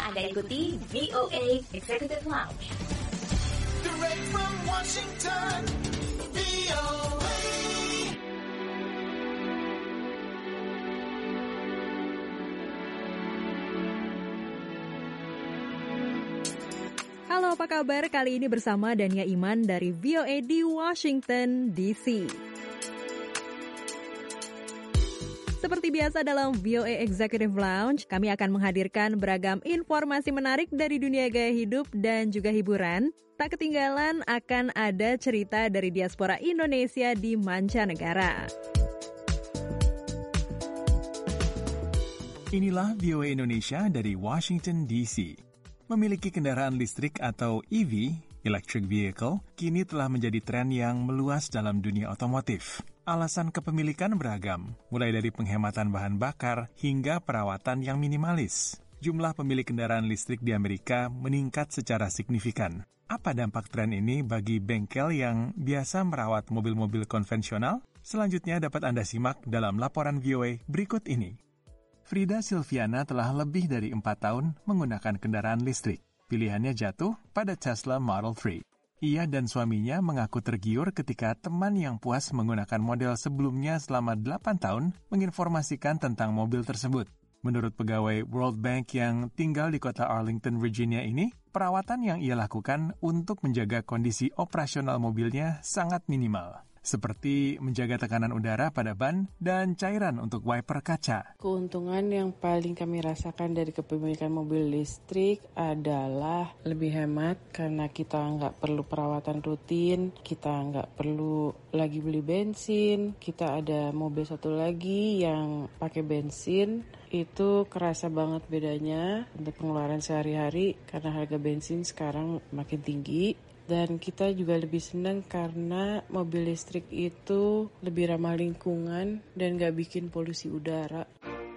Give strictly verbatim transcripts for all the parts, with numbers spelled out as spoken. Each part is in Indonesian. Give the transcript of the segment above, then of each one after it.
Anda ikuti V O A Executive Lounge. Direct from Washington, V O A. Halo, apa kabar? Kali ini bersama Dania Iman dari V O A di Washington, D C. Seperti biasa dalam V O A Executive Lounge, kami akan menghadirkan beragam informasi menarik dari dunia gaya hidup dan juga hiburan. Tak ketinggalan akan ada cerita dari diaspora Indonesia di mancanegara. Inilah V O A Indonesia dari Washington, D C. Memiliki kendaraan listrik atau E V, electric vehicle, kini telah menjadi tren yang meluas dalam dunia otomotif. Alasan kepemilikan beragam, mulai dari penghematan bahan bakar hingga perawatan yang minimalis. Jumlah pemilik kendaraan listrik di Amerika meningkat secara signifikan. Apa dampak tren ini bagi bengkel yang biasa merawat mobil-mobil konvensional? Selanjutnya dapat Anda simak dalam laporan V O A berikut ini. Frida Silviana telah lebih dari empat tahun menggunakan kendaraan listrik. Pilihannya jatuh pada Tesla Model tiga. Ia dan suaminya mengaku tergiur ketika teman yang puas menggunakan model sebelumnya selama delapan tahun menginformasikan tentang mobil tersebut. Menurut pegawai World Bank yang tinggal di kota Arlington, Virginia ini, perawatan yang ia lakukan untuk menjaga kondisi operasional mobilnya sangat minimal, seperti menjaga tekanan udara pada ban dan cairan untuk wiper kaca. Keuntungan yang paling kami rasakan dari kepemilikan mobil listrik adalah lebih hemat karena kita nggak perlu perawatan rutin, kita nggak perlu lagi beli bensin, kita ada mobil satu lagi yang pakai bensin. Itu kerasa banget bedanya untuk pengeluaran sehari-hari karena harga bensin sekarang makin tinggi. Dan kita juga lebih senang karena mobil listrik itu lebih ramah lingkungan dan gak bikin polusi udara.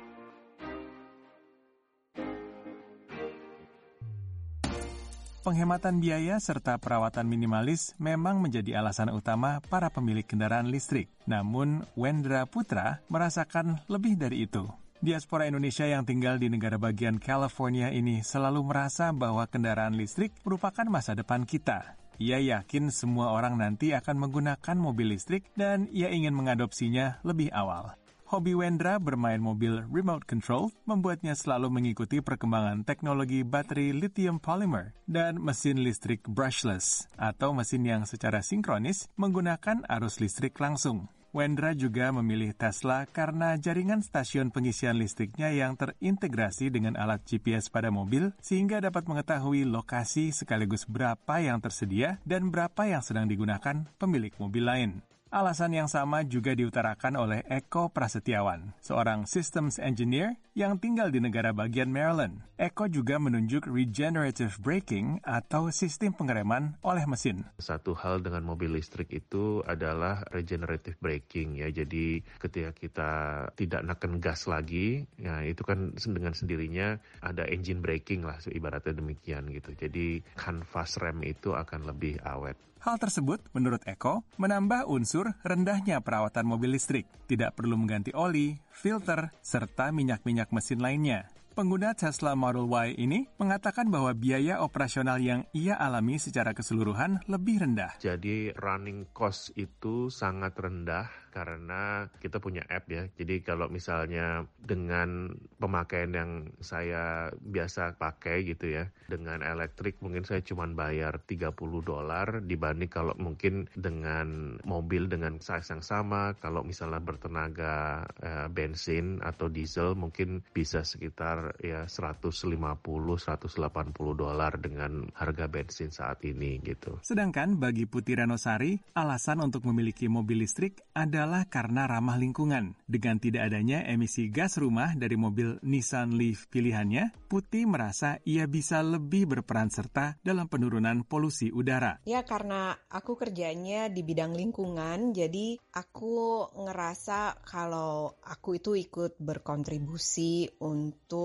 Penghematan biaya serta perawatan minimalis memang menjadi alasan utama para pemilik kendaraan listrik. Namun, Wendra Putra merasakan lebih dari itu. Diaspora Indonesia yang tinggal di negara bagian California ini selalu merasa bahwa kendaraan listrik merupakan masa depan kita. Ia yakin semua orang nanti akan menggunakan mobil listrik dan ia ingin mengadopsinya lebih awal. Hobi Wendra bermain mobil remote control membuatnya selalu mengikuti perkembangan teknologi baterai lithium polymer dan mesin listrik brushless atau mesin yang secara sinkronis menggunakan arus listrik langsung. Wendra juga memilih Tesla karena jaringan stasiun pengisian listriknya yang terintegrasi dengan alat G P S pada mobil sehingga dapat mengetahui lokasi sekaligus berapa yang tersedia dan berapa yang sedang digunakan pemilik mobil lain. Alasan yang sama juga diutarakan oleh Eko Prasetyawan, seorang systems engineer yang tinggal di negara bagian Maryland. Eko juga menunjuk regenerative braking atau sistem pengereman oleh mesin. Satu hal dengan mobil listrik itu adalah regenerative braking ya. Jadi ketika kita tidak neken gas lagi, ya itu kan dengan sendirinya ada engine braking lah ibaratnya demikian gitu. Jadi kanvas rem itu akan lebih awet. Hal tersebut, menurut Eko, menambah unsur rendahnya perawatan mobil listrik. Tidak perlu mengganti oli, filter, serta minyak-minyak mesin lainnya. Pengguna Tesla Model Y ini mengatakan bahwa biaya operasional yang ia alami secara keseluruhan lebih rendah. Jadi running cost itu sangat rendah karena kita punya app ya. Jadi kalau misalnya dengan pemakaian yang saya biasa pakai gitu ya, dengan elektrik mungkin saya cuma bayar tiga puluh dolar dibanding kalau mungkin dengan mobil dengan size yang sama, kalau misalnya bertenaga eh, bensin atau diesel mungkin bisa sekitar ya seratus lima puluh sampai seratus delapan puluh dolar dengan harga bensin saat ini gitu. Sedangkan bagi Putih Renosari, alasan untuk memiliki mobil listrik adalah karena ramah lingkungan. Dengan tidak adanya emisi gas rumah dari mobil Nissan Leaf pilihannya, Putih merasa ia bisa lebih berperan serta dalam penurunan polusi udara. Ya karena aku kerjanya di bidang lingkungan, jadi aku ngerasa kalau aku itu ikut berkontribusi untuk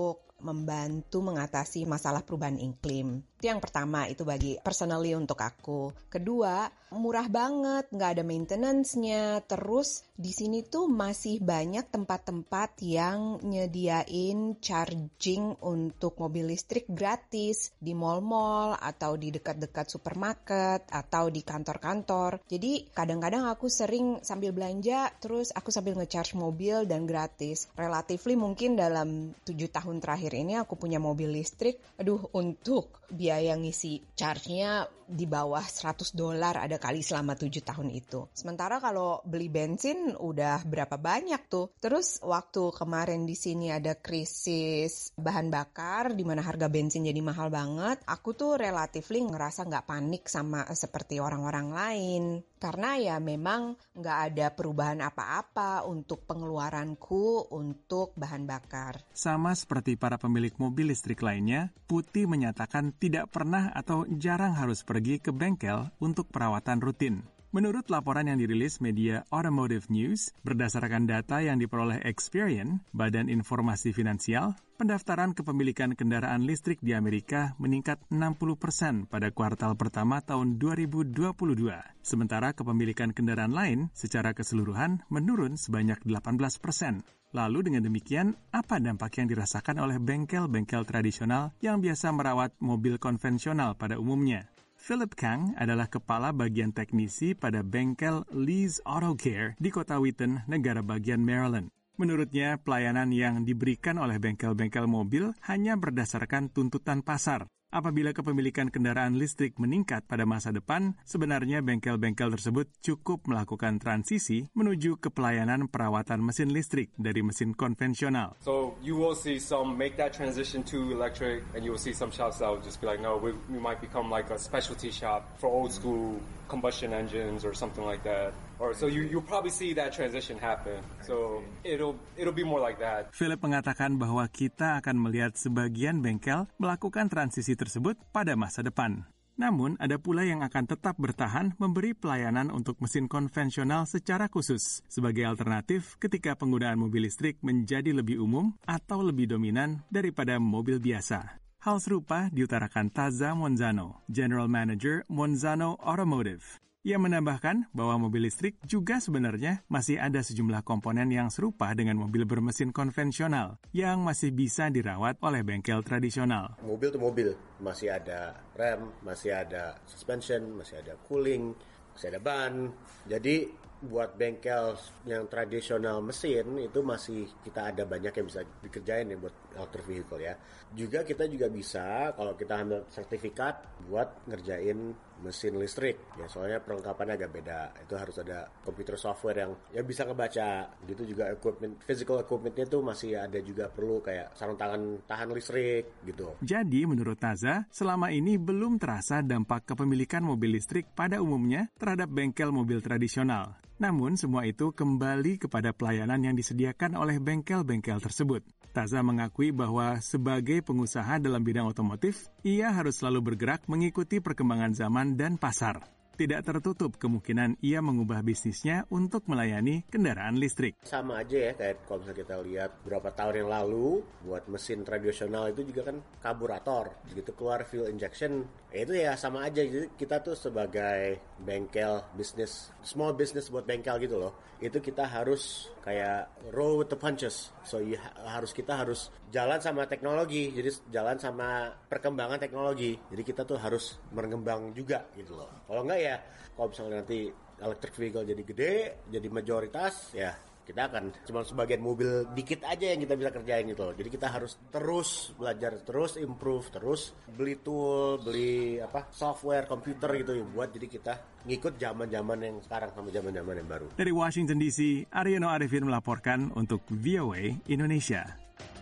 membantu mengatasi masalah perubahan iklim. Itu yang pertama, itu bagi personally untuk aku. Kedua, murah banget, nggak ada maintenance-nya. Terus di sini tuh masih banyak tempat-tempat yang nyediain charging untuk mobil listrik gratis di mall-mall atau di dekat-dekat supermarket atau di kantor-kantor. Jadi kadang-kadang aku sering sambil belanja, terus aku sambil nge-charge mobil dan gratis. Relatively mungkin dalam tujuh tahun terakhir ini aku punya mobil listrik. Aduh, untuk biaya ngisi charge-nya di bawah seratus dolar ada kali selama tujuh tahun itu. Sementara kalau beli bensin udah berapa banyak tuh. Terus waktu kemarin di sini ada krisis bahan bakar di mana harga bensin jadi mahal banget, aku tuh relatively ngerasa nggak panik sama seperti orang-orang lain. Karena ya memang nggak ada perubahan apa-apa untuk pengeluaranku untuk bahan bakar. Sama seperti para pemilik mobil listrik lainnya, Putih menyatakan tidak pernah atau jarang harus pergi ke bengkel untuk perawatan rutin. Menurut laporan yang dirilis media Automotive News, berdasarkan data yang diperoleh Experian, Badan Informasi Finansial, pendaftaran kepemilikan kendaraan listrik di Amerika meningkat enam puluh persen pada kuartal pertama tahun dua ribu dua puluh dua. Sementara kepemilikan kendaraan lain secara keseluruhan menurun sebanyak delapan belas persen. Lalu dengan demikian, apa dampak yang dirasakan oleh bengkel-bengkel tradisional yang biasa merawat mobil konvensional pada umumnya? Philip Kang adalah kepala bagian teknisi pada bengkel Lee's Auto Care di kota Wheaton, negara bagian Maryland. Menurutnya, pelayanan yang diberikan oleh bengkel-bengkel mobil hanya berdasarkan tuntutan pasar. Apabila kepemilikan kendaraan listrik meningkat pada masa depan, sebenarnya bengkel-bengkel tersebut cukup melakukan transisi menuju ke pelayanan perawatan mesin listrik dari mesin konvensional. So you will see some make that transition to electric, and you will see some shops that will just be like, no, we, we might become like a specialty shop for old school combustion engines or something like that. Or so you you'll probably see that transition happen. So it'll it'll be more like that. Philip mengatakan bahwa kita akan melihat sebagian bengkel melakukan transisi tersebut pada masa depan. Namun, ada pula yang akan tetap bertahan memberi pelayanan untuk mesin konvensional secara khusus sebagai alternatif ketika penggunaan mobil listrik menjadi lebih umum atau lebih dominan daripada mobil biasa. Hal serupa diutarakan Taza Monzano, General Manager Monzano Automotive. Ia menambahkan bahwa mobil listrik juga sebenarnya masih ada sejumlah komponen yang serupa dengan mobil bermesin konvensional yang masih bisa dirawat oleh bengkel tradisional. Mobil itu mobil, masih ada rem, masih ada suspension, masih ada cooling, masih ada ban. Jadi buat bengkel yang tradisional mesin itu masih kita ada banyak yang bisa dikerjain ya buat electric vehicle ya. Juga kita juga bisa kalau kita ambil sertifikat buat ngerjain mesin listrik ya, soalnya perlengkapannya agak beda. Itu harus ada komputer software yang ya bisa ngebaca. Gitu juga equipment, physical equipmentnya tuh masih ada juga perlu kayak sarung tangan tahan listrik gitu. Jadi menurut Taza, selama ini belum terasa dampak kepemilikan mobil listrik pada umumnya terhadap bengkel mobil tradisional. Namun semua itu kembali kepada pelayanan yang disediakan oleh bengkel-bengkel tersebut. Taza mengakui bahwa sebagai pengusaha dalam bidang otomotif, ia harus selalu bergerak mengikuti perkembangan zaman dan pasar. Tidak tertutup kemungkinan ia mengubah bisnisnya untuk melayani kendaraan listrik. Sama aja ya, kayak kalau misalnya kita lihat beberapa tahun yang lalu, buat mesin tradisional itu juga kan karburator. Begitu keluar fuel injection, ya itu ya sama aja. Jadi kita tuh sebagai bengkel bisnis, small business buat bengkel gitu loh, itu kita harus kayak roll with the punches. So ya, harus kita harus jalan sama teknologi, jadi jalan sama perkembangan teknologi. Jadi kita tuh harus berkembang juga gitu loh. Kalau enggak ya, kalau misalnya nanti electric vehicle jadi gede, jadi majoritas, ya kita akan cuma sebagian mobil dikit aja yang kita bisa kerjain gitu loh. Jadi kita harus terus belajar, terus improve, terus beli tool, beli apa software, komputer gitu ya, buat jadi kita ngikut zaman-zaman yang sekarang sama zaman-zaman yang baru. Dari Washington D C, Aryono Arifin melaporkan untuk V O A Indonesia.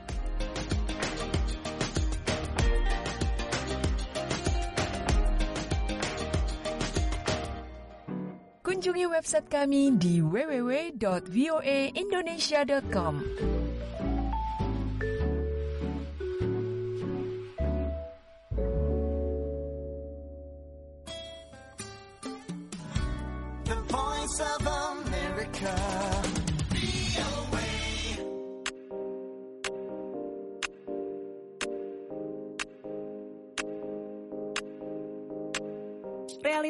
Kunjungi website kami di w w w dot v o a indonesia dot com. The Voice of America. V O A.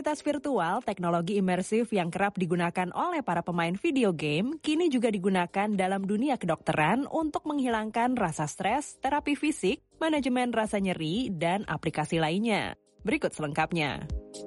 realitas virtual, teknologi imersif yang kerap digunakan oleh para pemain video game, kini juga digunakan dalam dunia kedokteran untuk menghilangkan rasa stres, terapi fisik, manajemen rasa nyeri, dan aplikasi lainnya. Berikut selengkapnya.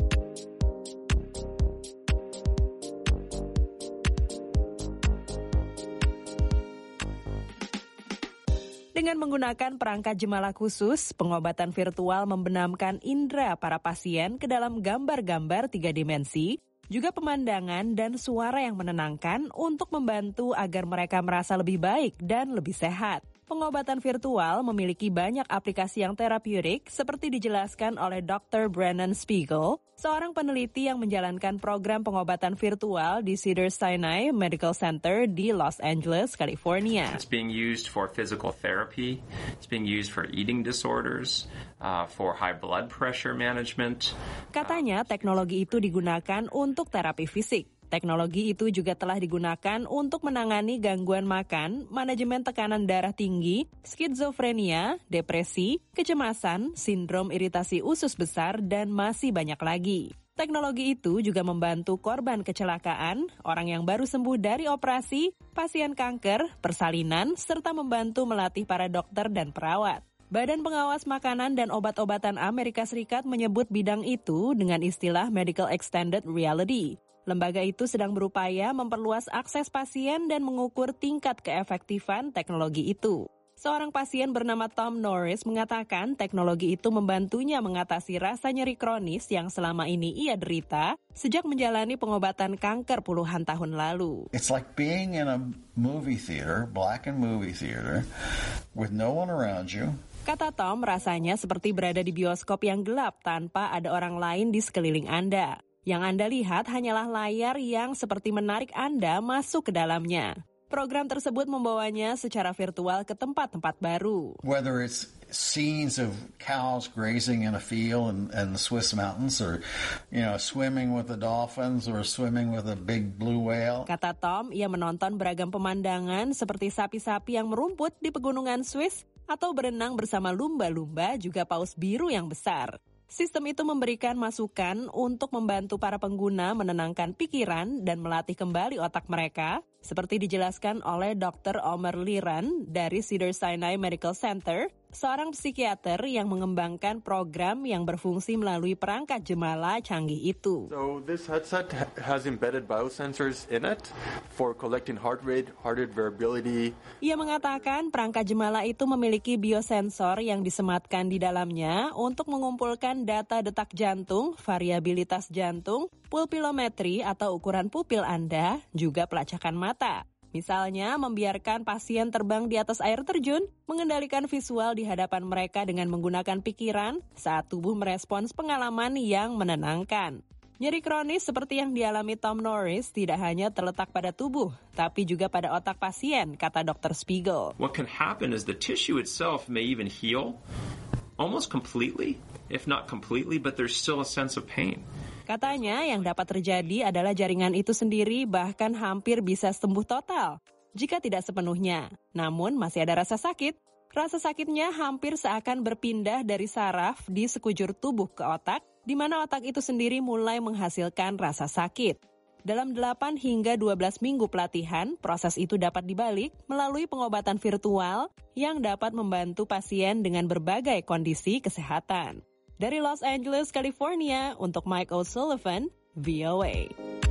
Dengan menggunakan perangkat jemala khusus, pengobatan virtual membenamkan indera para pasien ke dalam gambar-gambar tiga dimensi, juga pemandangan dan suara yang menenangkan untuk membantu agar mereka merasa lebih baik dan lebih sehat. Pengobatan virtual memiliki banyak aplikasi yang terapeutik seperti dijelaskan oleh dokter Brennan Spiegel, seorang peneliti yang menjalankan program pengobatan virtual di Cedars-Sinai Medical Center di Los Angeles, California. It's being used for physical therapy, it's being used for eating disorders, uh, for high blood pressure management. Katanya teknologi itu digunakan untuk terapi fisik. Teknologi itu juga telah digunakan untuk menangani gangguan makan, manajemen tekanan darah tinggi, skizofrenia, depresi, kecemasan, sindrom iritasi usus besar, dan masih banyak lagi. Teknologi itu juga membantu korban kecelakaan, orang yang baru sembuh dari operasi, pasien kanker, persalinan, serta membantu melatih para dokter dan perawat. Badan Pengawas Makanan dan Obat-obatan Amerika Serikat menyebut bidang itu dengan istilah Medical Extended Reality. Lembaga itu sedang berupaya memperluas akses pasien dan mengukur tingkat keefektifan teknologi itu. Seorang pasien bernama Tom Norris mengatakan teknologi itu membantunya mengatasi rasa nyeri kronis yang selama ini ia derita sejak menjalani pengobatan kanker puluhan tahun lalu. It's like being in a movie theater, black and movie theater, with no one around you. Kata Tom, rasanya seperti berada di bioskop yang gelap tanpa ada orang lain di sekeliling Anda. Yang Anda lihat hanyalah layar yang seperti menarik Anda masuk ke dalamnya. Program tersebut membawanya secara virtual ke tempat-tempat baru. Whether it's scenes of cows grazing in a field in, in the Swiss mountains, or you know, swimming with the dolphins, or swimming with a big blue whale. Kata Tom, ia menonton beragam pemandangan seperti sapi-sapi yang merumput di pegunungan Swiss atau berenang bersama lumba-lumba juga paus biru yang besar. Sistem itu memberikan masukan untuk membantu para pengguna menenangkan pikiran dan melatih kembali otak mereka, seperti dijelaskan oleh dokter Omer Liran dari Cedars-Sinai Medical Center, seorang psikiater yang mengembangkan program yang berfungsi melalui perangkat jemala canggih itu. So this headset has embedded biosensors in it for collecting heart rate, heart rate variability. Ia mengatakan perangkat jemala itu memiliki biosensor yang disematkan di dalamnya untuk mengumpulkan data detak jantung, variabilitas jantung, pulpilometri atau ukuran pupil Anda, juga pelacakan mata. Misalnya, membiarkan pasien terbang di atas air terjun, mengendalikan visual di hadapan mereka dengan menggunakan pikiran saat tubuh merespons pengalaman yang menenangkan. Nyeri kronis seperti yang dialami Tom Norris tidak hanya terletak pada tubuh, tapi juga pada otak pasien, kata dokter Spiegel. What can happen is the tissue itself may even heal almost completely, if not completely, but there's still a sense of pain. Katanya yang dapat terjadi adalah jaringan itu sendiri bahkan hampir bisa sembuh total jika tidak sepenuhnya. Namun masih ada rasa sakit. Rasa sakitnya hampir seakan berpindah dari saraf di sekujur tubuh ke otak, di mana otak itu sendiri mulai menghasilkan rasa sakit. Dalam delapan hingga dua belas minggu pelatihan, proses itu dapat dibalik melalui pengobatan virtual yang dapat membantu pasien dengan berbagai kondisi kesehatan. Dari Los Angeles, California, untuk Mike O'Sullivan, V O A.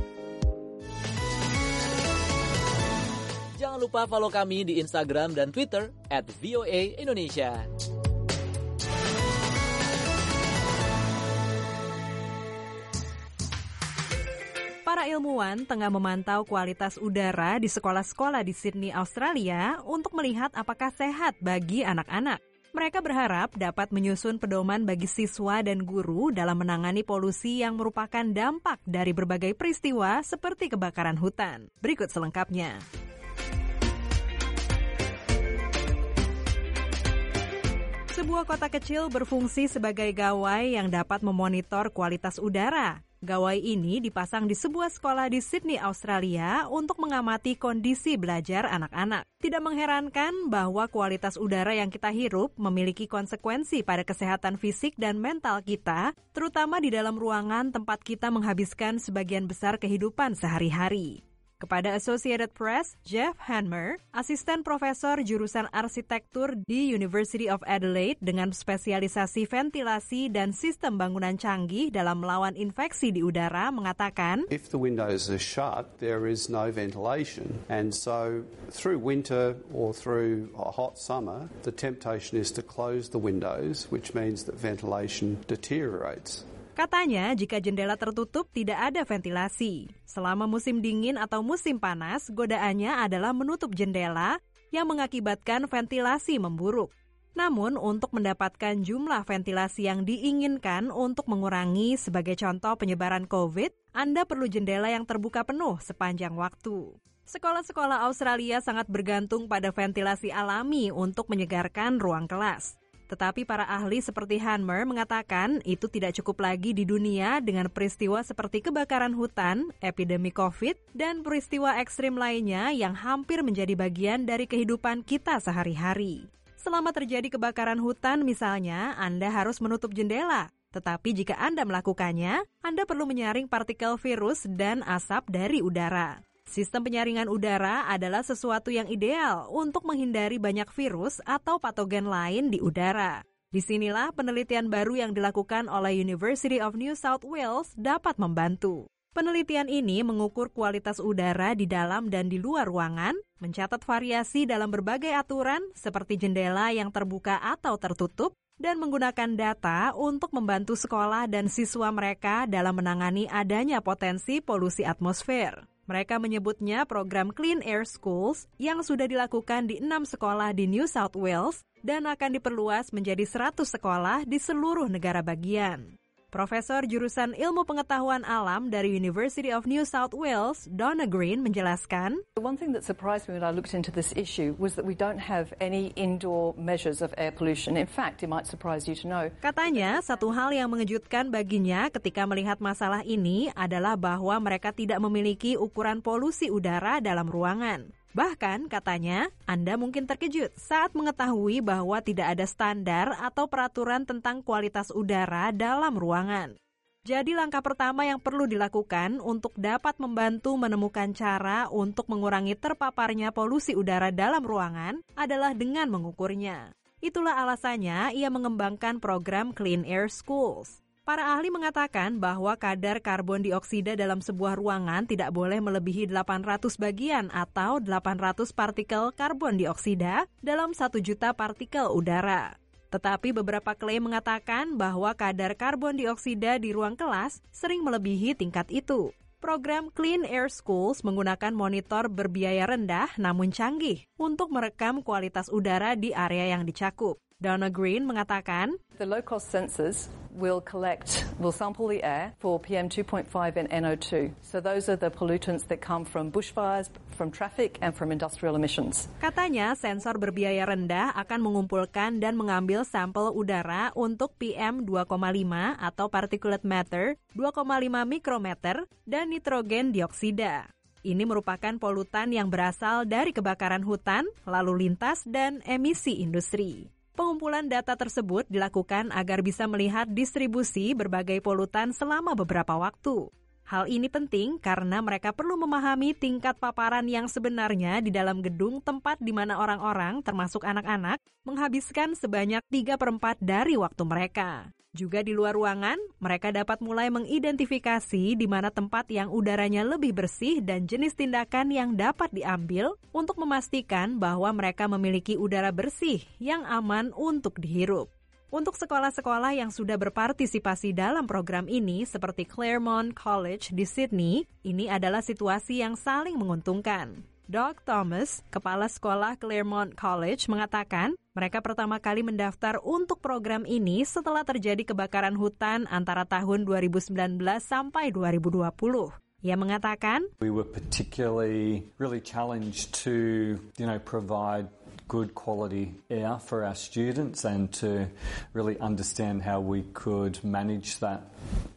Jangan lupa follow kami di Instagram dan Twitter at V O A Indonesia. Para ilmuwan tengah memantau kualitas udara di sekolah-sekolah di Sydney, Australia untuk melihat apakah sehat bagi anak-anak. Mereka berharap dapat menyusun pedoman bagi siswa dan guru dalam menangani polusi yang merupakan dampak dari berbagai peristiwa seperti kebakaran hutan. Berikut selengkapnya. Sebuah kota kecil berfungsi sebagai gawai yang dapat memonitor kualitas udara. Gawai ini dipasang di sebuah sekolah di Sydney, Australia untuk mengamati kondisi belajar anak-anak. Tidak mengherankan bahwa kualitas udara yang kita hirup memiliki konsekuensi pada kesehatan fisik dan mental kita, terutama di dalam ruangan tempat kita menghabiskan sebagian besar kehidupan sehari-hari. Kepada Associated Press, Jeff Hanmer, asisten profesor jurusan arsitektur di University of Adelaide dengan spesialisasi ventilasi dan sistem bangunan canggih dalam melawan infeksi di udara, mengatakan, If the windows are shut, there is no ventilation. And so through winter or through a hot summer, the temptation is to close the windows, which means that ventilation deteriorates. Katanya, jika jendela tertutup tidak ada ventilasi. Selama musim dingin atau musim panas, godaannya adalah menutup jendela yang mengakibatkan ventilasi memburuk. Namun, untuk mendapatkan jumlah ventilasi yang diinginkan untuk mengurangi sebagai contoh penyebaran COVID, Anda perlu jendela yang terbuka penuh sepanjang waktu. Sekolah-sekolah Australia sangat bergantung pada ventilasi alami untuk menyegarkan ruang kelas. Tetapi para ahli seperti Hanmer mengatakan itu tidak cukup lagi di dunia dengan peristiwa seperti kebakaran hutan, epidemi COVID, dan peristiwa ekstrim lainnya yang hampir menjadi bagian dari kehidupan kita sehari-hari. Selama terjadi kebakaran hutan misalnya, Anda harus menutup jendela. Tetapi jika Anda melakukannya, Anda perlu menyaring partikel virus dan asap dari udara. Sistem penyaringan udara adalah sesuatu yang ideal untuk menghindari banyak virus atau patogen lain di udara. Disinilah penelitian baru yang dilakukan oleh University of New South Wales dapat membantu. Penelitian ini mengukur kualitas udara di dalam dan di luar ruangan, mencatat variasi dalam berbagai aturan seperti jendela yang terbuka atau tertutup, dan menggunakan data untuk membantu sekolah dan siswa mereka dalam menangani adanya potensi polusi atmosfer. Mereka menyebutnya program Clean Air Schools yang sudah dilakukan di enam sekolah di New South Wales dan akan diperluas menjadi seratus sekolah di seluruh negara bagian. Profesor jurusan Ilmu Pengetahuan Alam dari University of New South Wales, Donna Green, menjelaskan, One thing that surprised me when I looked into this issue was that we don't have any indoor measures of air pollution. In fact, it might surprise you to know. Katanya, satu hal yang mengejutkan baginya ketika melihat masalah ini adalah bahwa mereka tidak memiliki ukuran polusi udara dalam ruangan. Bahkan, katanya, Anda mungkin terkejut saat mengetahui bahwa tidak ada standar atau peraturan tentang kualitas udara dalam ruangan. Jadi langkah pertama yang perlu dilakukan untuk dapat membantu menemukan cara untuk mengurangi terpaparnya polusi udara dalam ruangan adalah dengan mengukurnya. Itulah alasannya ia mengembangkan program Clean Air Schools. Para ahli mengatakan bahwa kadar karbon dioksida dalam sebuah ruangan tidak boleh melebihi delapan ratus bagian atau delapan ratus partikel karbon dioksida dalam satu juta partikel udara. Tetapi beberapa klaim mengatakan bahwa kadar karbon dioksida di ruang kelas sering melebihi tingkat itu. Program Clean Air Schools menggunakan monitor berbiaya rendah namun canggih untuk merekam kualitas udara di area yang dicakup. Donna Green mengatakan, The low-cost sensors will collect, will sample the air for P M two point five and N O two. So those are the pollutants that come from bushfires, from traffic, and from industrial emissions. Katanya, sensor berbiaya rendah akan mengumpulkan dan mengambil sampel udara untuk P M dua koma lima atau particulate matter dua koma lima mikrometer dan nitrogen dioksida. Ini merupakan polutan yang berasal dari kebakaran hutan, lalu lintas, dan emisi industri. Pengumpulan data tersebut dilakukan agar bisa melihat distribusi berbagai polutan selama beberapa waktu. Hal ini penting karena mereka perlu memahami tingkat paparan yang sebenarnya di dalam gedung tempat di mana orang-orang, termasuk anak-anak, menghabiskan sebanyak tiga per empat dari waktu mereka. Juga di luar ruangan, mereka dapat mulai mengidentifikasi di mana tempat yang udaranya lebih bersih dan jenis tindakan yang dapat diambil untuk memastikan bahwa mereka memiliki udara bersih yang aman untuk dihirup. Untuk sekolah-sekolah yang sudah berpartisipasi dalam program ini seperti Claremont College di Sydney, ini adalah situasi yang saling menguntungkan. Doug Thomas, kepala sekolah Claremont College, mengatakan mereka pertama kali mendaftar untuk program ini setelah terjadi kebakaran hutan antara tahun dua ribu sembilan belas sampai dua ribu dua puluh. Ia mengatakan, We were particularly really challenged to, you know, provide good quality air for our students and to really understand how we could manage that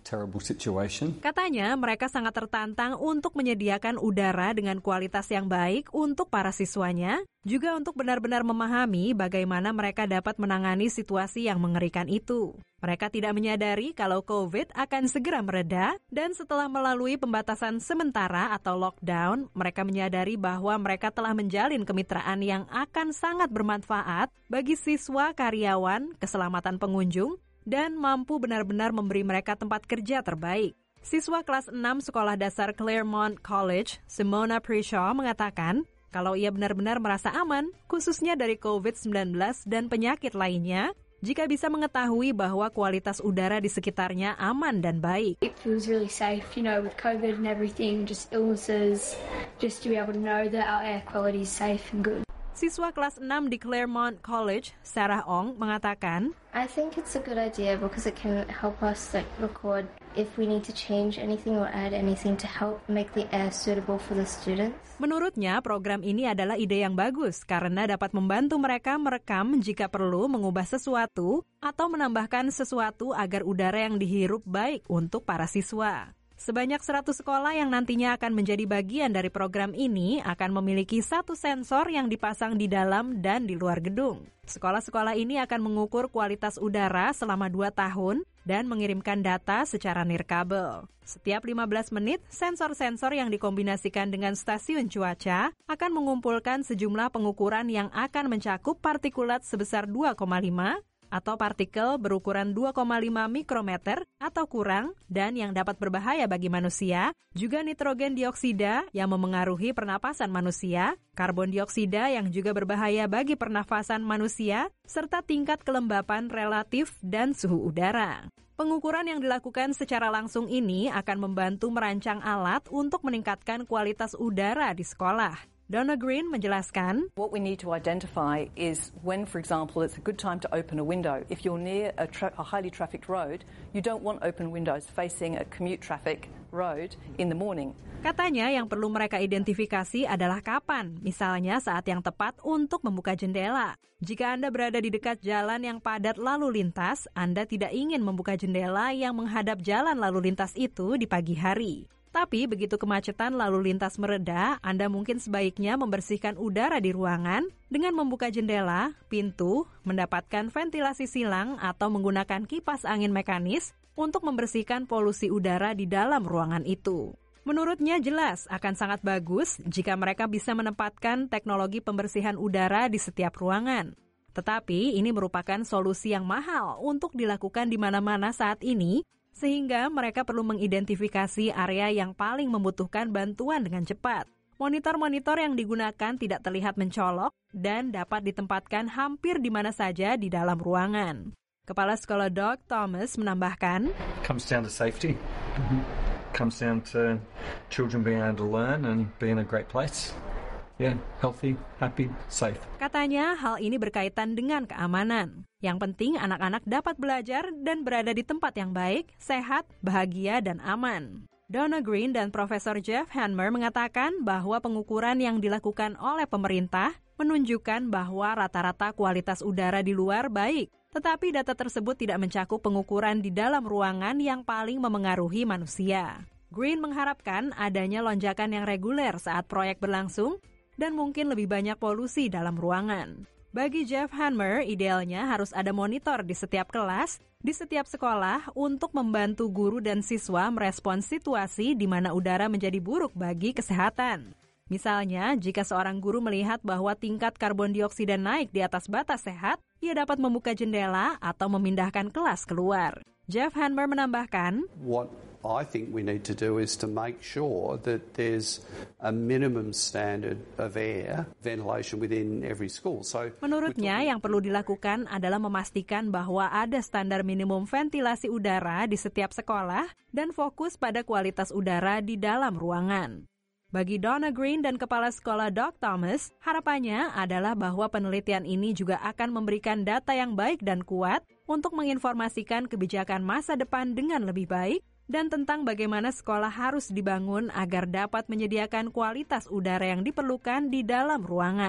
terrible situation. Katanya mereka sangat tertantang untuk menyediakan udara dengan kualitas yang baik untuk para siswanya, juga untuk benar-benar memahami bagaimana mereka dapat menangani situasi yang mengerikan itu. Mereka tidak menyadari kalau COVID akan segera mereda, dan setelah melalui pembatasan sementara atau lockdown, mereka menyadari bahwa mereka telah menjalin kemitraan yang akan sangat bermanfaat bagi siswa, karyawan, keselamatan pengunjung, dan mampu benar-benar memberi mereka tempat kerja terbaik. Siswa kelas enam Sekolah Dasar Claremont College, Simona Prishaw, mengatakan kalau ia benar-benar merasa aman, khususnya dari covid sembilan belas dan penyakit lainnya, jika bisa mengetahui bahwa kualitas udara di sekitarnya aman dan baik. It feels really safe, you know, with COVID and everything, just illnesses, just to be able to know that our air quality is safe and good. Siswa kelas enam di Claremont College, Sarah Ong, mengatakan, I think it's a good idea because it can help us like record if we need to change anything or add anything to help make the air suitable for the students. Menurutnya, program ini adalah ide yang bagus karena dapat membantu mereka merekam jika perlu mengubah sesuatu atau menambahkan sesuatu agar udara yang dihirup baik untuk para siswa. Sebanyak seratus sekolah yang nantinya akan menjadi bagian dari program ini akan memiliki satu sensor yang dipasang di dalam dan di luar gedung. Sekolah-sekolah ini akan mengukur kualitas udara selama dua tahun dan mengirimkan data secara nirkabel. Setiap lima belas menit, sensor-sensor yang dikombinasikan dengan stasiun cuaca akan mengumpulkan sejumlah pengukuran yang akan mencakup partikulat sebesar dua koma lima atau partikel berukuran dua koma lima mikrometer atau kurang dan yang dapat berbahaya bagi manusia, juga nitrogen dioksida yang memengaruhi pernapasan manusia, karbon dioksida yang juga berbahaya bagi pernafasan manusia, serta tingkat kelembapan relatif dan suhu udara. Pengukuran yang dilakukan secara langsung ini akan membantu merancang alat untuk meningkatkan kualitas udara di sekolah. Donna Green menjelaskan, what we need to identify is when, for example, it's a good time to open a window. If you're near a, tra- a highly trafficked road, you don't want open windows facing a commute traffic road in the morning. Katanya yang perlu mereka identifikasi adalah kapan, misalnya saat yang tepat untuk membuka jendela. Jika Anda berada di dekat jalan yang padat lalu lintas, Anda tidak ingin membuka jendela yang menghadap jalan lalu lintas itu di pagi hari. Tapi begitu kemacetan lalu lintas mereda, Anda mungkin sebaiknya membersihkan udara di ruangan dengan membuka jendela, pintu, mendapatkan ventilasi silang atau menggunakan kipas angin mekanis untuk membersihkan polusi udara di dalam ruangan itu. Menurutnya jelas akan sangat bagus jika mereka bisa menempatkan teknologi pembersihan udara di setiap ruangan. Tetapi ini merupakan solusi yang mahal untuk dilakukan di mana-mana saat ini, sehingga mereka perlu mengidentifikasi area yang paling membutuhkan bantuan dengan cepat. Monitor-monitor yang digunakan tidak terlihat mencolok dan dapat ditempatkan hampir di mana saja di dalam ruangan. Kepala Sekolah Doug Thomas menambahkan, Comes down to safety. Mm-hmm. Comes down to children being able to learn and be in a great place. Yeah, healthy, happy, safe. Katanya hal ini berkaitan dengan keamanan. Yang penting anak-anak dapat belajar dan berada di tempat yang baik, sehat, bahagia, dan aman. Donna Green dan Profesor Jeff Hanmer mengatakan bahwa pengukuran yang dilakukan oleh pemerintah menunjukkan bahwa rata-rata kualitas udara di luar baik. Tetapi data tersebut tidak mencakup pengukuran di dalam ruangan yang paling memengaruhi manusia. Green mengharapkan adanya lonjakan yang reguler saat proyek berlangsung, dan mungkin lebih banyak polusi dalam ruangan. Bagi Jeff Hanmer, idealnya harus ada monitor di setiap kelas, di setiap sekolah untuk membantu guru dan siswa merespons situasi di mana udara menjadi buruk bagi kesehatan. Misalnya, jika seorang guru melihat bahwa tingkat karbon dioksida naik di atas batas sehat, ia dapat membuka jendela atau memindahkan kelas keluar. Jeff Hanmer menambahkan, What I think we need to do is to make sure that there's a minimum standard of air ventilation within every school. So menurutnya yang perlu dilakukan adalah memastikan bahwa ada standar minimum ventilasi udara di setiap sekolah dan fokus pada kualitas udara di dalam ruangan. Bagi Donna Green dan Kepala Sekolah Doug Thomas, harapannya adalah bahwa penelitian ini juga akan memberikan data yang baik dan kuat untuk menginformasikan kebijakan masa depan dengan lebih baik dan tentang bagaimana sekolah harus dibangun agar dapat menyediakan kualitas udara yang diperlukan di dalam ruangan.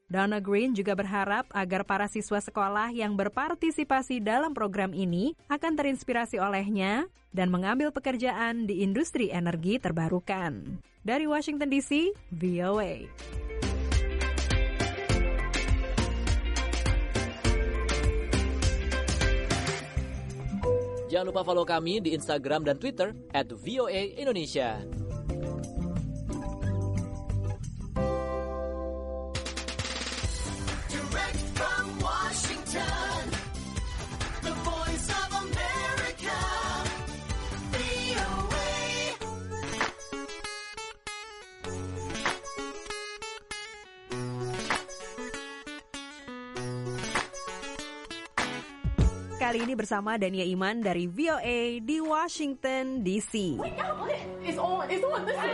Donna Green juga berharap agar para siswa sekolah yang berpartisipasi dalam program ini akan terinspirasi olehnya dan mengambil pekerjaan di industri energi terbarukan. Dari Washington D C, V O A. Jangan lupa follow kami di Instagram dan Twitter at V O A Indonesia. Kali ini bersama Dania Iman dari V O A di Washington D C. Wait, no, it's on, it's on, listen.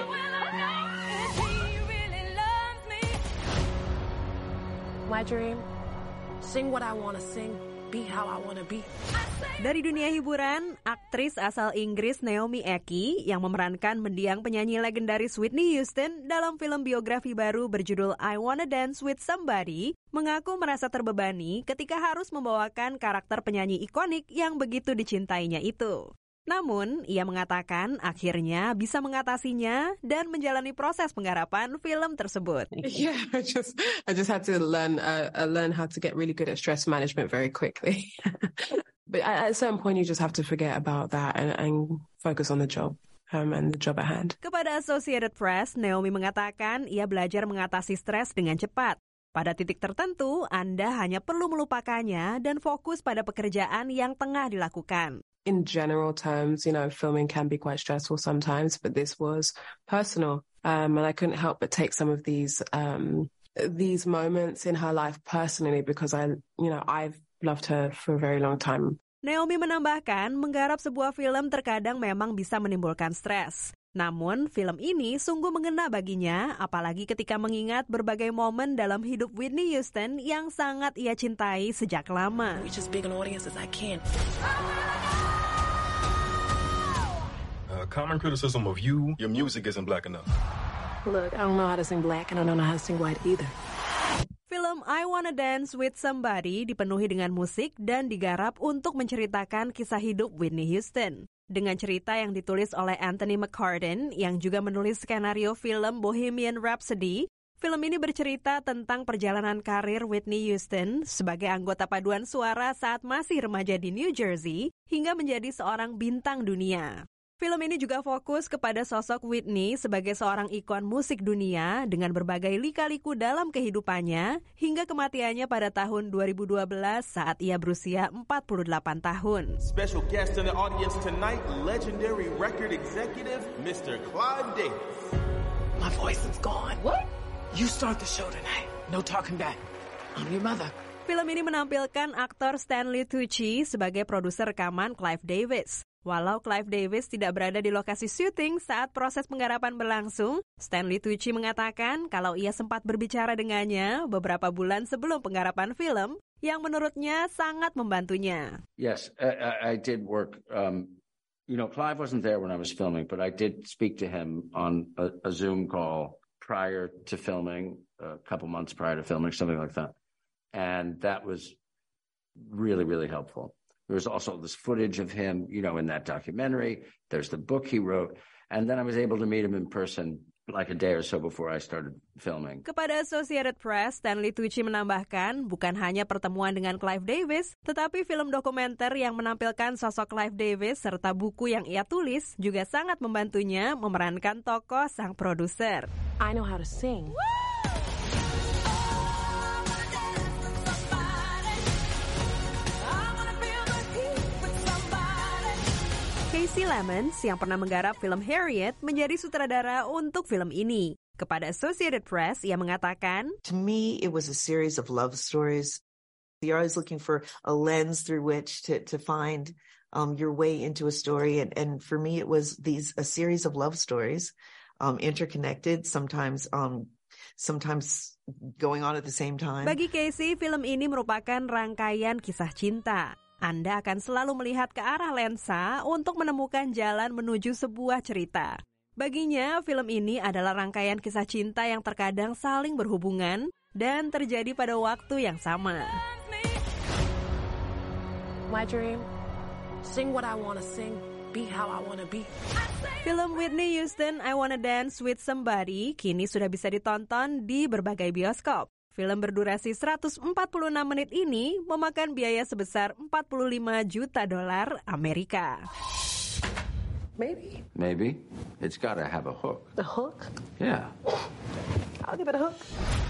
My dream, sing what I want to sing, be how I want to be. Dari dunia hiburan, aktris asal Inggris Naomi Ackie yang memerankan mendiang penyanyi legendaris Whitney Houston dalam film biografi baru berjudul I Wanna Dance with Somebody mengaku merasa terbebani ketika harus membawakan karakter penyanyi ikonik yang begitu dicintainya itu. Namun, ia mengatakan akhirnya bisa mengatasinya dan menjalani proses penggarapan film tersebut. Yeah, I just I just had to learn uh, uh, learn how to get really good at stress management very quickly. But at a certain point, you just have to forget about that and, and focus on the job. Um, and the job at hand. Kepada Associated Press, Naomi mengatakan ia belajar mengatasi stres dengan cepat. Pada titik tertentu, Anda hanya perlu melupakannya dan fokus pada pekerjaan yang tengah dilakukan. In general terms, you know, filming can be quite stressful sometimes, but this was personal. Um, and I couldn't help but take some of these um, these moments in her life personally because I, you know, I've loved her for a very long time. Naomi menambahkan, menggarap sebuah film terkadang memang bisa menimbulkan stres. Namun, film ini sungguh mengena baginya, apalagi ketika mengingat berbagai momen dalam hidup Whitney Houston yang sangat ia cintai sejak lama. Reach as big an audience as I can. A common criticism of you, your music isn't black enough. Look, I don't know how to sing black and I don't know how to sing white either. Film I Wanna Dance with Somebody dipenuhi dengan musik dan digarap untuk menceritakan kisah hidup Whitney Houston. Dengan cerita yang ditulis oleh Anthony McCarten yang juga menulis skenario film Bohemian Rhapsody, film ini bercerita tentang perjalanan karir Whitney Houston sebagai anggota paduan suara saat masih remaja di New Jersey hingga menjadi seorang bintang dunia. Film ini juga fokus kepada sosok Whitney sebagai seorang ikon musik dunia dengan berbagai lika-liku dalam kehidupannya hingga kematiannya pada tahun dua ribu dua belas saat ia berusia empat puluh delapan tahun. Special guest in the audience tonight, legendary record executive, Mister Clive Davis. My voice is gone. What? You start the show tonight. No talking back. I'm your mother. Film ini menampilkan aktor Stanley Tucci sebagai produser rekaman Clive Davis. Walau Clive Davis tidak berada di lokasi syuting saat proses penggarapan berlangsung, Stanley Tucci mengatakan kalau ia sempat berbicara dengannya beberapa bulan sebelum penggarapan film, yang menurutnya sangat membantunya. Yes, I, I did work. Um, you know, Clive wasn't there when I was filming, but I did speak to him on a, a Zoom call prior to filming, a couple months prior to filming, something like that. And that was really, really helpful. There's also this footage of him, you know, in that documentary. There's the book he wrote. And then I was able to meet him in person like a day or so before I started filming. Kepada Associated Press, Stanley Tucci menambahkan bukan hanya pertemuan dengan Clive Davis, tetapi film dokumenter yang menampilkan sosok Clive Davis serta buku yang ia tulis juga sangat membantunya memerankan tokoh sang produser. I know how to sing. Casey Lemons yang pernah menggarap film Harriet menjadi sutradara untuk film ini. Kepada Associated Press, ia mengatakan, To me, it was a series of love stories. You're always looking for a lens through which to, to find um, your way into a story. And, and for me, it was these a series of love stories, um, interconnected, sometimes um, sometimes going on at the same time. Bagi Casey, film ini merupakan rangkaian kisah cinta. Anda akan selalu melihat ke arah lensa untuk menemukan jalan menuju sebuah cerita. Baginya, film ini adalah rangkaian kisah cinta yang terkadang saling berhubungan, dan terjadi pada waktu yang sama. My dream, sing what I wanna sing, be how I wanna be. Film Whitney Houston, I Wanna Dance with Somebody kini sudah bisa ditonton di berbagai bioskop. Film berdurasi seratus empat puluh enam menit ini memakan biaya sebesar empat puluh lima juta dolar Amerika. Maybe. Maybe. It's gotta have a hook. The hook? Yeah. I'll give it a hook.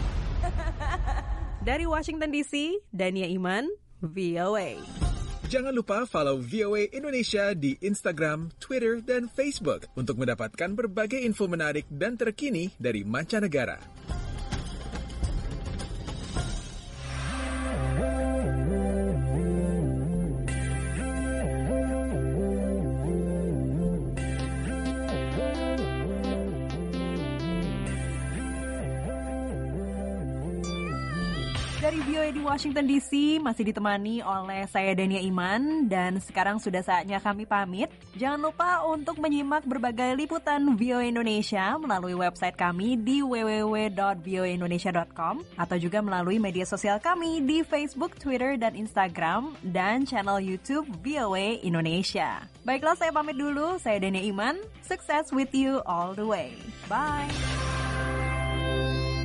Dari Washington D C, Dania Iman, V O A. Jangan lupa follow V O A Indonesia di Instagram, Twitter, dan Facebook untuk mendapatkan berbagai info menarik dan terkini dari mancanegara. Dari V O A di Washington D C masih ditemani oleh saya Dania Iman dan sekarang sudah saatnya kami pamit. Jangan lupa untuk menyimak berbagai liputan V O A Indonesia melalui website kami di w w w dot v o a indonesia dot com atau juga melalui media sosial kami di Facebook, Twitter, dan Instagram dan channel YouTube V O A Indonesia. Baiklah, saya pamit dulu. Saya Dania Iman. Success with you all the way. Bye.